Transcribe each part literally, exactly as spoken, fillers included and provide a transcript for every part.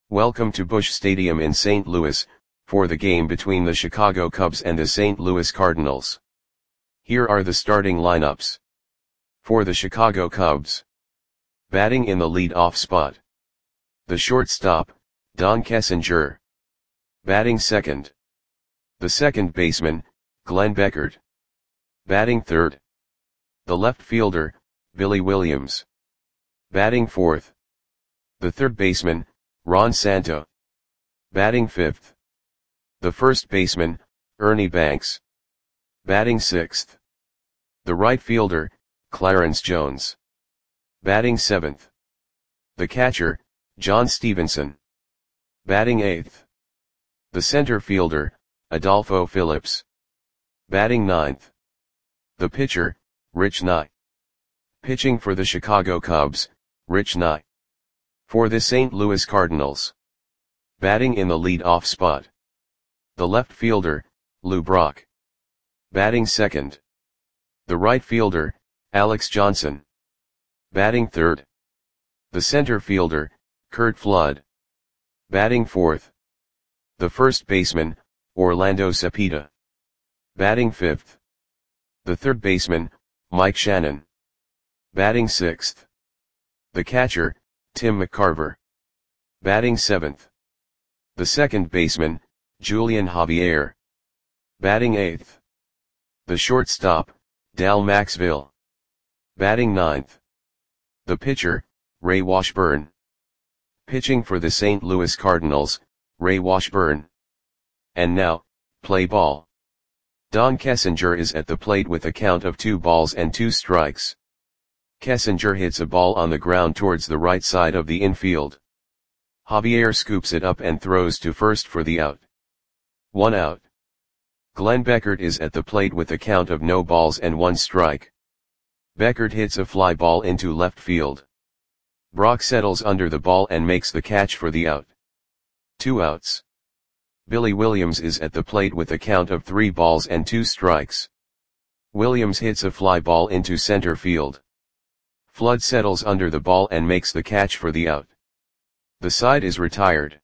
Welcome to Busch Stadium in Saint Louis, for the game between the Chicago Cubs and the Saint Louis Cardinals. Here are the starting lineups. For the Chicago Cubs. Batting in the lead-off spot. The shortstop, Don Kessinger. Batting second. The second baseman, Glenn Beckert. Batting third. The left fielder, Billy Williams. Batting fourth. The third baseman, Ron Santo. Batting fifth. The first baseman, Ernie Banks. Batting sixth. The right fielder, Clarence Jones. Batting seventh. The catcher, John Stevenson. Batting eighth. The center fielder, Adolfo Phillips. Batting ninth. The pitcher, Rich Nye. Pitching for the Chicago Cubs, Rich Nye. For the Saint Louis Cardinals. Batting in the lead-off spot. The left fielder, Lou Brock. Batting second. The right fielder, Alex Johnson. Batting third. The center fielder, Curt Flood. Batting fourth. The first baseman, Orlando Cepeda. Batting fifth. The third baseman, Mike Shannon. Batting sixth. The catcher, Tim McCarver. Batting seventh. The second baseman, Julian Javier. Batting eighth. The shortstop, Dal Maxville. Batting ninth. The pitcher, Ray Washburn. Pitching for the Saint Louis Cardinals, Ray Washburn. And now, play ball. Don Kessinger is at the plate with a count of two balls and two strikes. Kessinger hits a ball on the ground towards the right side of the infield. Javier scoops it up and throws to first for the out. One out. Glenn Beckert is at the plate with a count of no balls and one strike. Beckert hits a fly ball into left field. Brock settles under the ball and makes the catch for the out. Two outs. Billy Williams is at the plate with a count of three balls and two strikes. Williams hits a fly ball into center field. Flood settles under the ball and makes the catch for the out. The side is retired.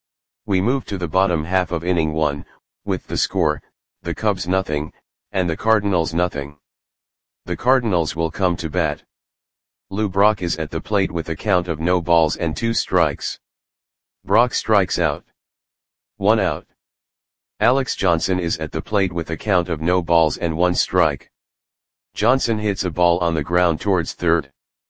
We move to the bottom half of inning one, with the score, the Cubs nothing, and the Cardinals nothing. The Cardinals will come to bat. Lou Brock is at the plate with a count of no balls and two strikes. Brock strikes out. One out. Alex Johnson is at the plate with a count of no balls and one strike. Johnson hits a ball on the ground towards third.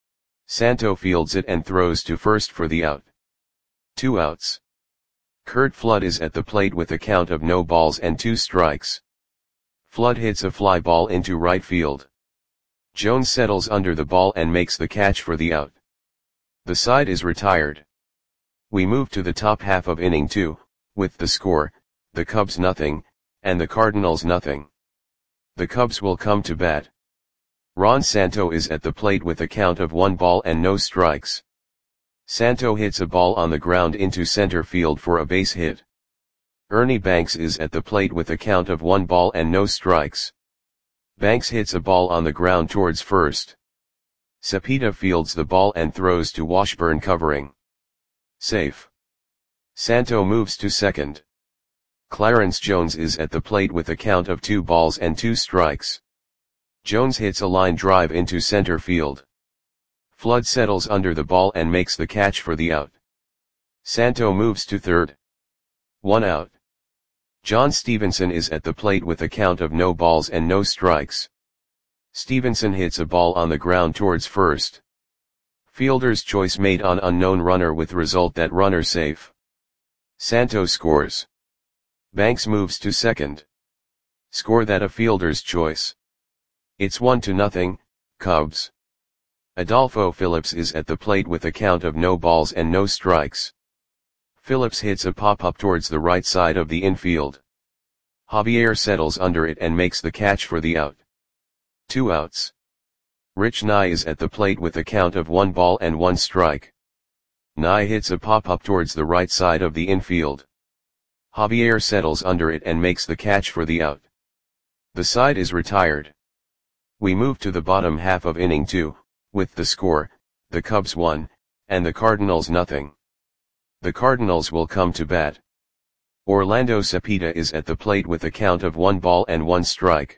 Santo fields it and throws to first for the out. Two outs. Curt Flood is at the plate with a count of no balls and two strikes. Flood hits a fly ball into right field. Jones settles under the ball and makes the catch for the out. The side is retired. We move to the top half of inning two, with the score, the Cubs nothing, and the Cardinals nothing. The Cubs will come to bat. Ron Santo is at the plate with a count of one ball and no strikes. Santo hits a ball on the ground into center field for a base hit. Ernie Banks is at the plate with a count of one ball and no strikes. Banks hits a ball on the ground towards first. Cepeda fields the ball and throws to Washburn covering. Safe. Santo moves to second. Clarence Jones is at the plate with a count of two balls and two strikes. Jones hits a line drive into center field. Flood settles under the ball and makes the catch for the out. Santo moves to third. One out. John Stevenson is at the plate with a count of no balls and no strikes. Stevenson hits a ball on the ground towards first. Fielder's choice made on unknown runner with result that runner safe. Santo scores. Banks moves to second. Score that a fielder's choice. It's one to nothing, Cubs. Adolfo Phillips is at the plate with a count of no balls and no strikes. Phillips hits a pop-up towards the right side of the infield. Javier settles under it and makes the catch for the out. Two outs. Rich Nye is at the plate with a count of one ball and one strike. Nye hits a pop-up towards the right side of the infield. Javier settles under it and makes the catch for the out. The side is retired. We move to the bottom half of inning two, with the score, the Cubs one, and the Cardinals nothing. The Cardinals will come to bat. Orlando Cepeda is at the plate with a count of one ball and one strike.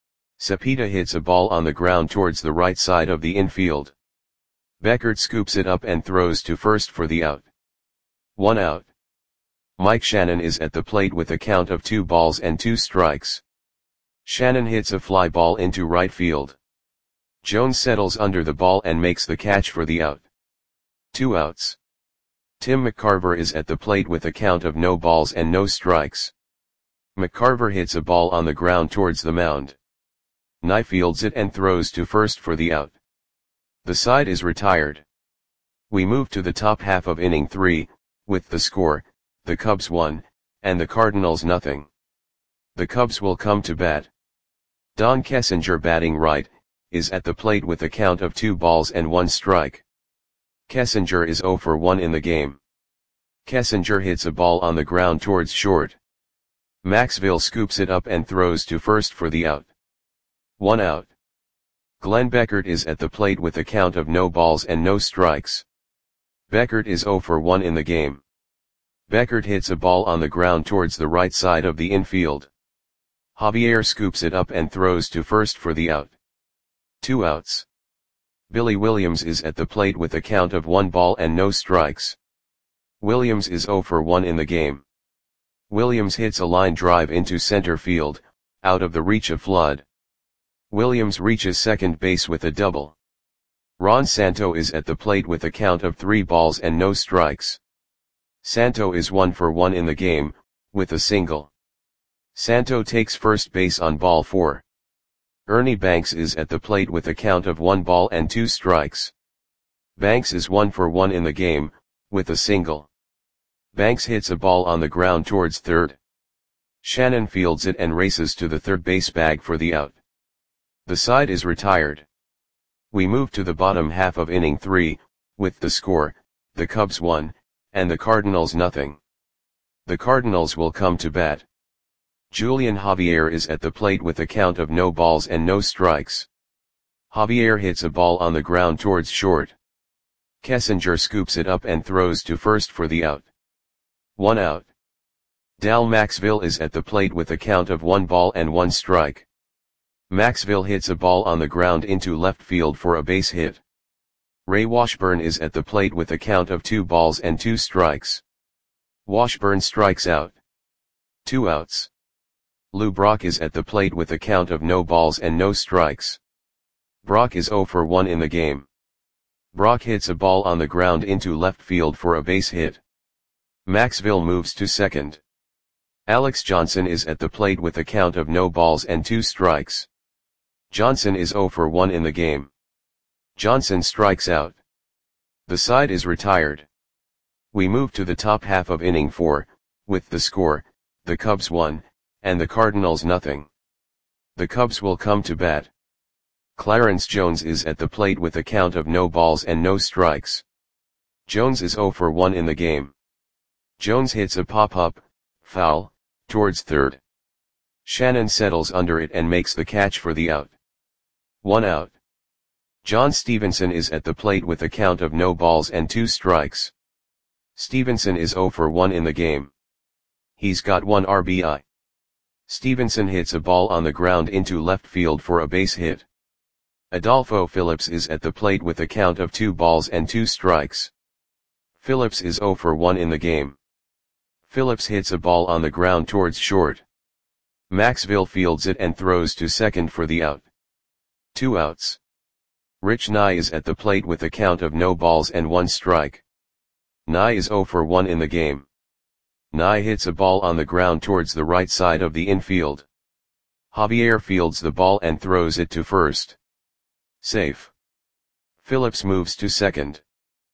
Cepeda hits a ball on the ground towards the right side of the infield. Beckert scoops it up and throws to first for the out. One out. Mike Shannon is at the plate with a count of two balls and two strikes. Shannon hits a fly ball into right field. Jones settles under the ball and makes the catch for the out. Two outs. Tim McCarver is at the plate with a count of no balls and no strikes. McCarver hits a ball on the ground towards the mound. Nye fields it and throws to first for the out. The side is retired. We move to the top half of inning three, with the score, the Cubs one, and the Cardinals nothing. The Cubs will come to bat. Don Kessinger, batting right, is at the plate with a count of two balls and one strike. Kessinger is zero for one in the game. Kessinger hits a ball on the ground towards short. Maxville scoops it up and throws to first for the out. One out. Glenn Beckert is at the plate with a count of no balls and no strikes. Beckert is zero for one in the game. Beckert hits a ball on the ground towards the right side of the infield. Javier scoops it up and throws to first for the out. Two outs. Billy Williams is at the plate with a count of one ball and no strikes. Williams is zero for one in the game. Williams hits a line drive into center field, out of the reach of Flood. Williams reaches second base with a double. Ron Santo is at the plate with a count of three balls and no strikes. Santo is one for one in the game, with a single. Santo takes first base on ball four. Ernie Banks is at the plate with a count of one ball and two strikes. Banks is one for one in the game, with a single. Banks hits a ball on the ground towards third. Shannon fields it and races to the third base bag for the out. The side is retired. We move to the bottom half of inning three, with the score, the Cubs one, and the Cardinals nothing. The Cardinals will come to bat. Julian Javier is at the plate with a count of no balls and no strikes. Javier hits a ball on the ground towards short. Kessinger scoops it up and throws to first for the out. One out. Dal Maxville is at the plate with a count of one ball and one strike. Maxville hits a ball on the ground into left field for a base hit. Ray Washburn is at the plate with a count of two balls and two strikes. Washburn strikes out. Two outs. Lou Brock is at the plate with a count of no balls and no strikes. Brock is zero for one in the game. Brock hits a ball on the ground into left field for a base hit. Maxville moves to second. Alex Johnson is at the plate with a count of no balls and two strikes. Johnson is zero for one in the game. Johnson strikes out. The side is retired. We move to the top half of inning four, with the score, the Cubs one, and the Cardinals nothing. The Cubs will come to bat. Clarence Jones is at the plate with a count of no balls and no strikes. Jones is zero for one in the game. Jones hits a pop-up, foul, towards third. Shannon settles under it and makes the catch for the out. One out. John Stevenson is at the plate with a count of no balls and two strikes. Stevenson is zero for one in the game. He's got one R B I. Stevenson hits a ball on the ground into left field for a base hit. Adolfo Phillips is at the plate with a count of two balls and two strikes. Phillips is zero for one in the game. Phillips hits a ball on the ground towards short. Maxville fields it and throws to second for the out. Two outs. Rich Nye is at the plate with a count of no balls and one strike. Nye is zero for one in the game. Nye hits a ball on the ground towards the right side of the infield. Javier fields the ball and throws it to first. Safe. Phillips moves to second.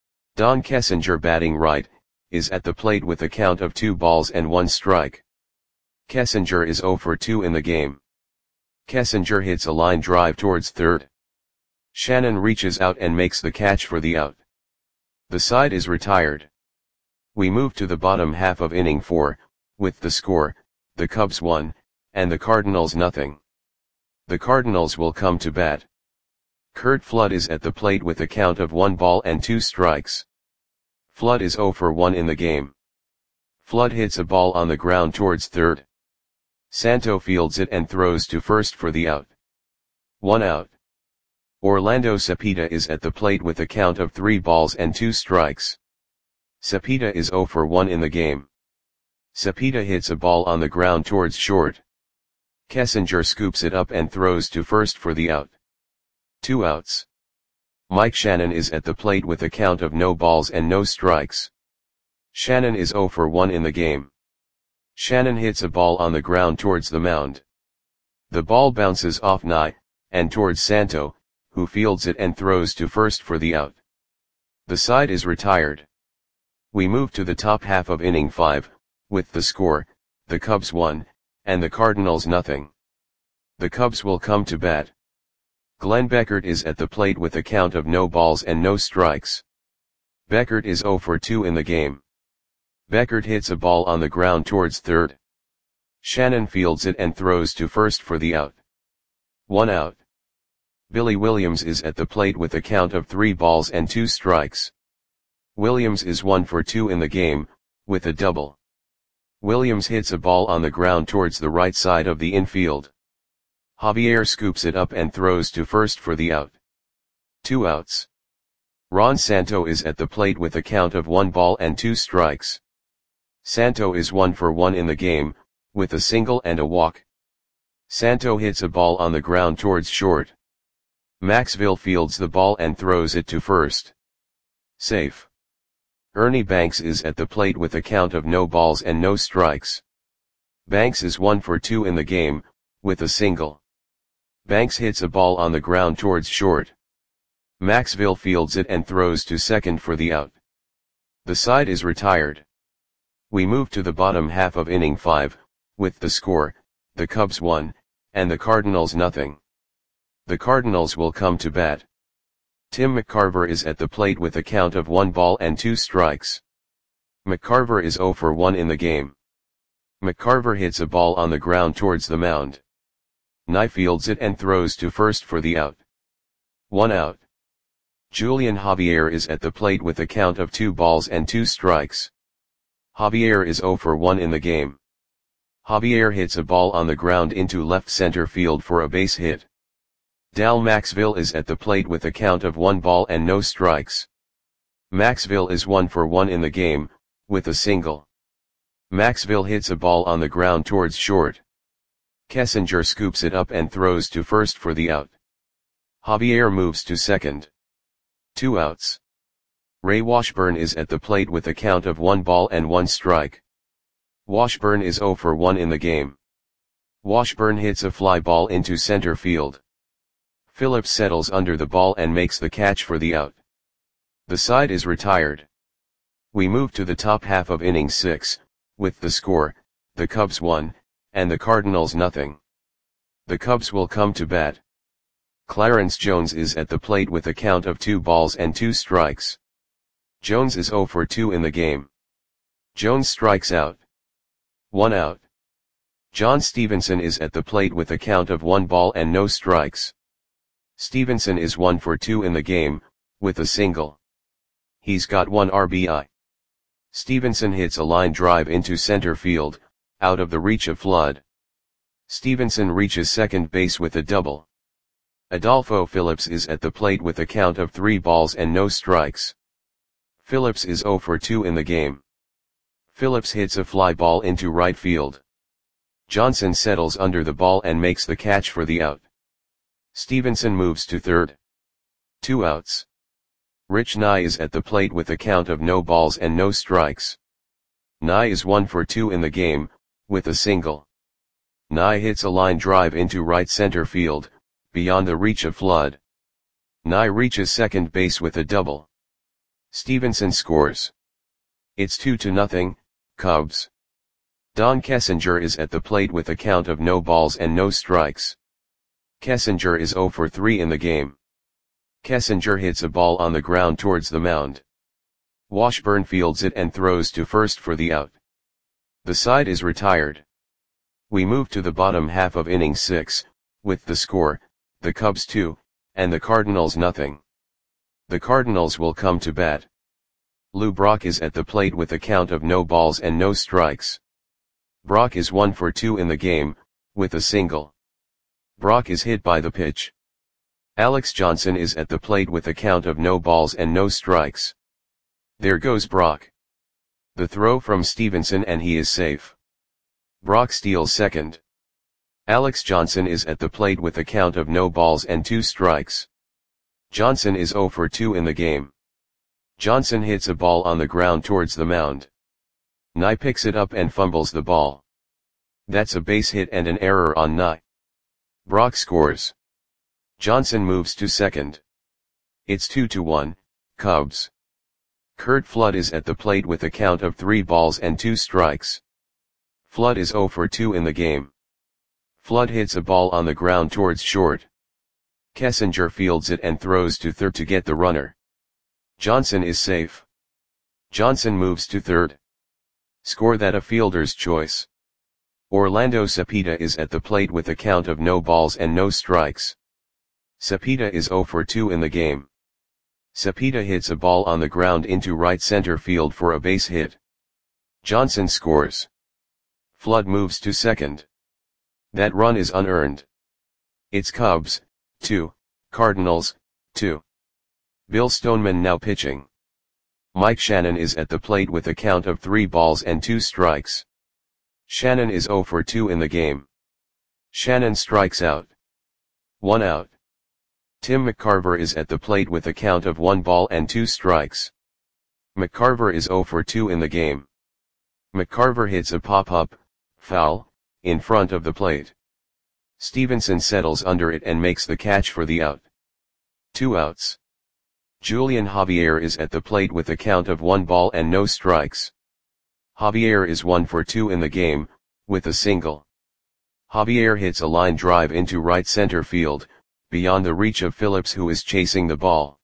Don Kessinger, batting right, is at the plate with a count of two balls and one strike. Kessinger is zero for two in the game. Kessinger hits a line drive towards third. Shannon reaches out and makes the catch for the out. The side is retired. We move to the bottom half of inning four, with the score, the Cubs one, and the Cardinals nothing. The Cardinals will come to bat. Curt Flood is at the plate with a count of one ball and two strikes. Flood is zero for one in the game. Flood hits a ball on the ground towards third. Santo fields it and throws to first for the out. One out. Orlando Cepeda is at the plate with a count of three balls and two strikes. Cepeda is zero for one in the game. Cepeda hits a ball on the ground towards short. Kessinger scoops it up and throws to first for the out. Two outs. Mike Shannon is at the plate with a count of no balls and no strikes. Shannon is zero for one in the game. Shannon hits a ball on the ground towards the mound. The ball bounces off Nye, and towards Santo, who fields it and throws to first for the out. The side is retired. We move to the top half of inning five, with the score, the Cubs one, and the Cardinals nothing. The Cubs will come to bat. Glenn Beckert is at the plate with a count of no balls and no strikes. Beckert is zero for two in the game. Beckert hits a ball on the ground towards third. Shannon fields it and throws to first for the out. One out. Billy Williams is at the plate with a count of three balls and two strikes. Williams is one for two in the game, with a double. Williams hits a ball on the ground towards the right side of the infield. Javier scoops it up and throws to first for the out. Two outs. Ron Santo is at the plate with a count of one ball and two strikes. Santo is one for one in the game, with a single and a walk. Santo hits a ball on the ground towards short. Maxville fields the ball and throws it to first. Safe. Ernie Banks is at the plate with a count of no balls and no strikes. Banks is one for two in the game, with a single. Banks hits a ball on the ground towards short. Maxville fields it and throws to second for the out. The side is retired. We move to the bottom half of inning five, with the score, the Cubs one, and the Cardinals nothing. The Cardinals will come to bat. Tim McCarver is at the plate with a count of one ball and two strikes. McCarver is zero for one in the game. McCarver hits a ball on the ground towards the mound. Nye fields it and throws to first for the out. One out. Julian Javier is at the plate with a count of two balls and two strikes. Javier is zero for one in the game. Javier hits a ball on the ground into left center field for a base hit. Dal Maxville is at the plate with a count of one ball and no strikes. Maxville is one for one in the game, with a single. Maxville hits a ball on the ground towards short. Kessinger scoops it up and throws to first for the out. Javier moves to second. Two outs. Ray Washburn is at the plate with a count of one ball and one strike. Washburn is zero for one in the game. Washburn hits a fly ball into center field. Phillips settles under the ball and makes the catch for the out. The side is retired. We move to the top half of inning six, with the score, the Cubs one, and the Cardinals nothing. The Cubs will come to bat. Clarence Jones is at the plate with a count of two balls and two strikes. Jones is zero for two in the game. Jones strikes out. One out. John Stevenson is at the plate with a count of one ball and no strikes. Stevenson is one for two in the game, with a single. He's got one R B I. Stevenson hits a line drive into center field, out of the reach of Flood. Stevenson reaches second base with a double. Adolfo Phillips is at the plate with a count of three balls and no strikes. Phillips is zero for two in the game. Phillips hits a fly ball into right field. Johnson settles under the ball and makes the catch for the out. Stevenson moves to third. Two outs. Rich Nye is at the plate with a count of no balls and no strikes. Nye is one for two in the game, with a single. Nye hits a line drive into right center field, beyond the reach of Flood. Nye reaches second base with a double. Stevenson scores. It's two to nothing, Cubs. Don Kessinger is at the plate with a count of no balls and no strikes. Kessinger is zero for three in the game. Kessinger hits a ball on the ground towards the mound. Washburn fields it and throws to first for the out. The side is retired. We move to the bottom half of inning six, with the score, the Cubs two, and the Cardinals nothing. The Cardinals will come to bat. Lou Brock is at the plate with a count of no balls and no strikes. Brock is one for two in the game, with a single. Brock is hit by the pitch. Alex Johnson is at the plate with a count of no balls and no strikes. There goes Brock. The throw from Stevenson and he is safe. Brock steals second. Alex Johnson is at the plate with a count of no balls and two strikes. Johnson is zero for two in the game. Johnson hits a ball on the ground towards the mound. Nye picks it up and fumbles the ball. That's a base hit and an error on Nye. Brock scores. Johnson moves to second. It's two to one, Cubs. Curt Flood is at the plate with a count of three balls and two strikes. Flood is zero for two in the game. Flood hits a ball on the ground towards short. Kessinger fields it and throws to third to get the runner. Johnson is safe. Johnson moves to third. Score that a fielder's choice. Orlando Cepeda is at the plate with a count of no balls and no strikes. Cepeda is zero for two in the game. Cepeda hits a ball on the ground into right center field for a base hit. Johnson scores. Flood moves to second. That run is unearned. It's Cubs, two, Cardinals, two. Bill Stoneman now pitching. Mike Shannon is at the plate with a count of three balls and two strikes. Shannon is zero for two in the game. Shannon strikes out. One out. Tim McCarver is at the plate with a count of one ball and two strikes. McCarver is zero for two in the game. McCarver hits a pop-up, foul, in front of the plate. Stevenson settles under it and makes the catch for the out. Two outs. Julian Javier is at the plate with a count of one ball and no strikes. Javier is one for two in the game, with a single. Javier hits a line drive into right center field, beyond the reach of Phillips who is chasing the ball.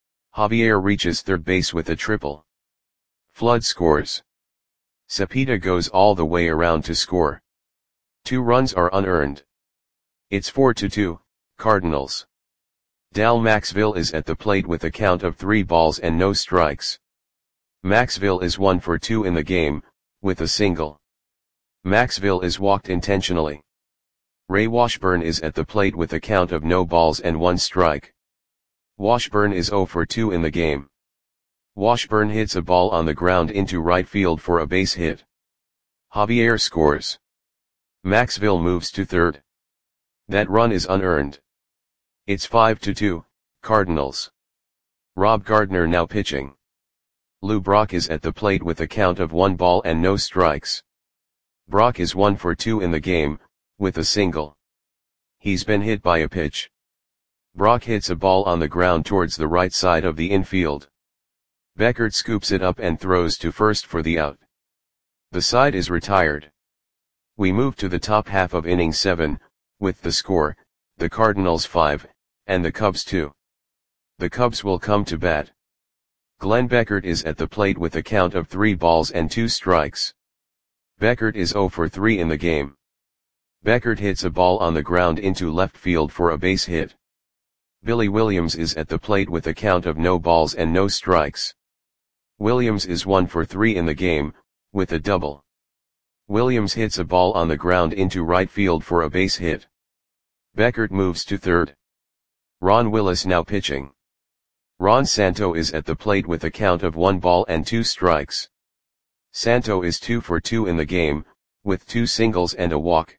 Javier reaches third base with a triple. Flood scores. Cepeda goes all the way around to score. Two runs are unearned. It's four to two, Cardinals. Dal Maxville is at the plate with a count of three balls and no strikes. Maxville is one for two in the game, with a single. Maxville is walked intentionally. Ray Washburn is at the plate with a count of no balls and one strike. Washburn is zero for two in the game. Washburn hits a ball on the ground into right field for a base hit. Javier scores. Maxville moves to third. That run is unearned. It's five to two, Cardinals. Rob Gardner now pitching. Lou Brock is at the plate with a count of one ball and no strikes. Brock is one for two in the game, with a single. He's been hit by a pitch. Brock hits a ball on the ground towards the right side of the infield. Beckert scoops it up and throws to first for the out. The side is retired. We move to the top half of inning seven, with the score, the Cardinals five, and the Cubs two. The Cubs will come to bat. Glenn Beckert is at the plate with a count of three balls and two strikes. Beckert is zero for three in the game. Beckert hits a ball on the ground into left field for a base hit. Billy Williams is at the plate with a count of no balls and no strikes. Williams is one for three in the game, with a double. Williams hits a ball on the ground into right field for a base hit. Beckert moves to third. Ron Willis now pitching. Ron Santo is at the plate with a count of one ball and two strikes. Santo is two for two in the game, with two singles and a walk.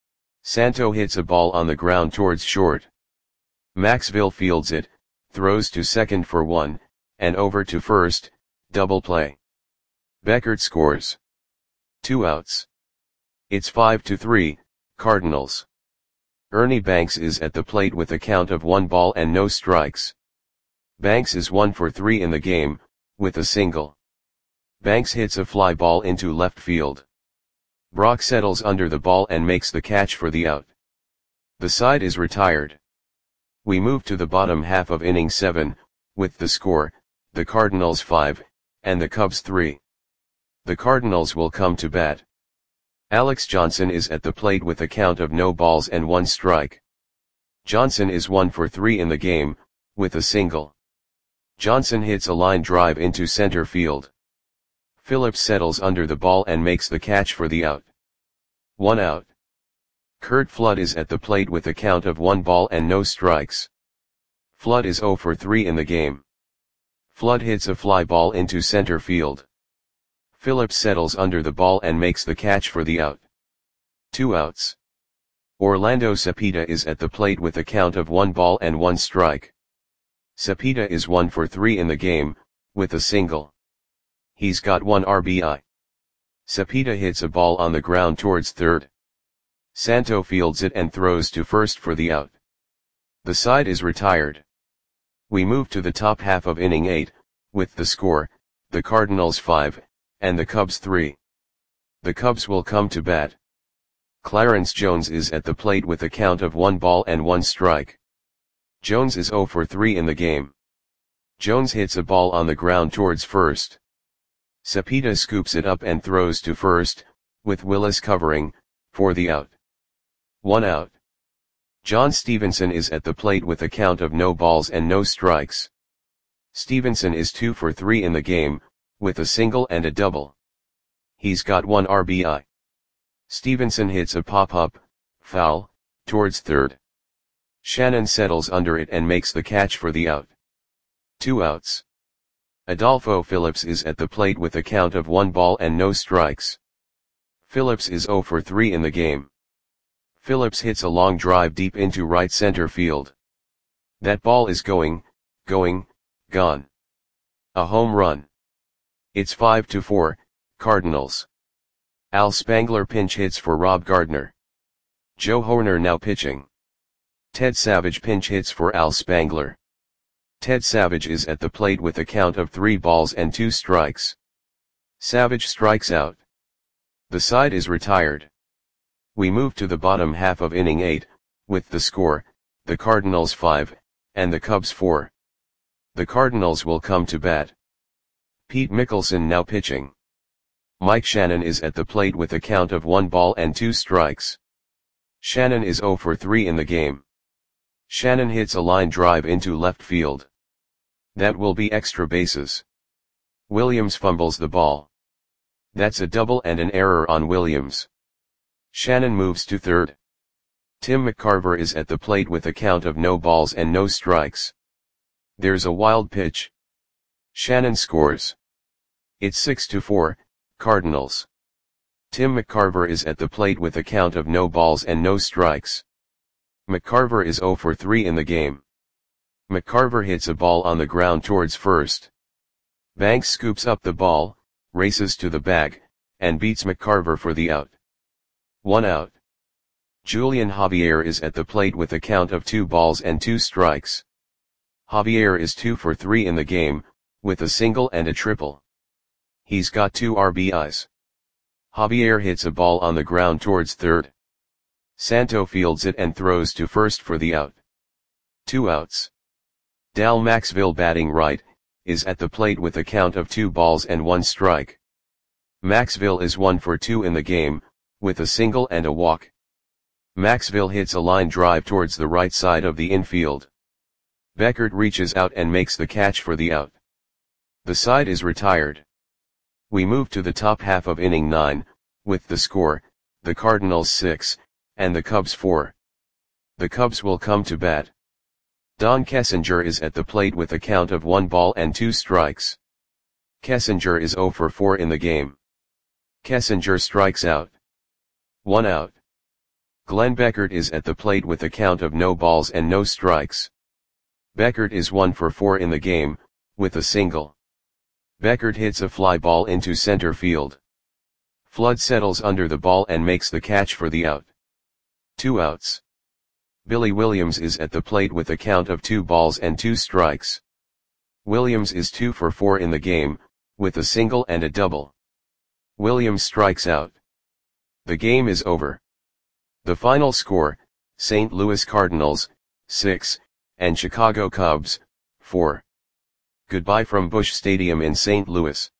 Santo hits a ball on the ground towards short. Maxville fields it, throws to second for one, and over to first, double play. Beckert scores. Two outs. It's five to three, Cardinals. Ernie Banks is at the plate with a count of one ball and no strikes. Banks is one for three in the game, with a single. Banks hits a fly ball into left field. Brock settles under the ball and makes the catch for the out. The side is retired. We move to the bottom half of inning seven, with the score, the Cardinals five, and the Cubs three. The Cardinals will come to bat. Alex Johnson is at the plate with a count of no balls and one strike. Johnson is one for three in the game, with a single. Johnson hits a line drive into center field. Phillips settles under the ball and makes the catch for the out. One out. Curt Flood is at the plate with a count of one ball and no strikes. Flood is zero for three in the game. Flood hits a fly ball into center field. Phillips settles under the ball and makes the catch for the out. Two outs. Orlando Cepeda is at the plate with a count of one ball and one strike. Cepeda is one for three in the game, with a single. He's got one R B I. Cepeda hits a ball on the ground towards third. Santo fields it and throws to first for the out. The side is retired. We move to the top half of inning eight, with the score, the Cardinals five, and the Cubs three. The Cubs will come to bat. Clarence Jones is at the plate with a count of one ball and one strike. Jones is zero for three in the game. Jones hits a ball on the ground towards first. Cepeda scoops it up and throws to first, with Willis covering, for the out. One out. John Stevenson is at the plate with a count of no balls and no strikes. Stevenson is two for three in the game, with a single and a double. He's got one R B I. Stevenson hits a pop-up, foul, towards third. Shannon settles under it and makes the catch for the out. Two outs. Adolfo Phillips is at the plate with a count of one ball and no strikes. Phillips is zero for three in the game. Phillips hits a long drive deep into right center field. That ball is going, going, gone. A home run. It's five to four, Cardinals. Al Spangler pinch hits for Rob Gardner. Joe Hoerner now pitching. Ted Savage pinch hits for Al Spangler. Ted Savage is at the plate with a count of three balls and two strikes. Savage strikes out. The side is retired. We move to the bottom half of inning eight, with the score, the Cardinals five, and the Cubs four. The Cardinals will come to bat. Pete Mickelson now pitching. Mike Shannon is at the plate with a count of one ball and two strikes. Shannon is zero for three in the game. Shannon hits a line drive into left field. That will be extra bases. Williams fumbles the ball. That's a double and an error on Williams. Shannon moves to third. Tim McCarver is at the plate with a count of no balls and no strikes. There's a wild pitch. Shannon scores. It's six to four, Cardinals. Tim McCarver is at the plate with a count of no balls and no strikes. McCarver is zero for three in the game. McCarver hits a ball on the ground towards first. Banks scoops up the ball, races to the bag, and beats McCarver for the out. One out. Julian Javier is at the plate with a count of two balls and two strikes. Javier is two for three in the game, with a single and a triple. He's got two R B Is. Javier hits a ball on the ground towards third. Santo fields it and throws to first for the out. Two outs. Dal Maxville batting right, is at the plate with a count of two balls and one strike. Maxville is one for two in the game, with a single and a walk. Maxville hits a line drive towards the right side of the infield. Beckert reaches out and makes the catch for the out. The side is retired. We move to the top half of inning nine, with the score, the Cardinals six, and the Cubs four. The Cubs will come to bat. Don Kessinger is at the plate with a count of one ball and two strikes. Kessinger is zero for four in the game. Kessinger strikes out. One out. Glenn Beckert is at the plate with a count of no balls and no strikes. Beckert is one for four in the game, with a single. Beckert hits a fly ball into center field. Flood settles under the ball and makes the catch for the out. Two outs. Billy Williams is at the plate with a count of two balls and two strikes. Williams is two for four in the game, with a single and a double. Williams strikes out. The game is over. The final score, Saint Louis Cardinals, six, and Chicago Cubs, four. Goodbye from Busch Stadium in Saint Louis.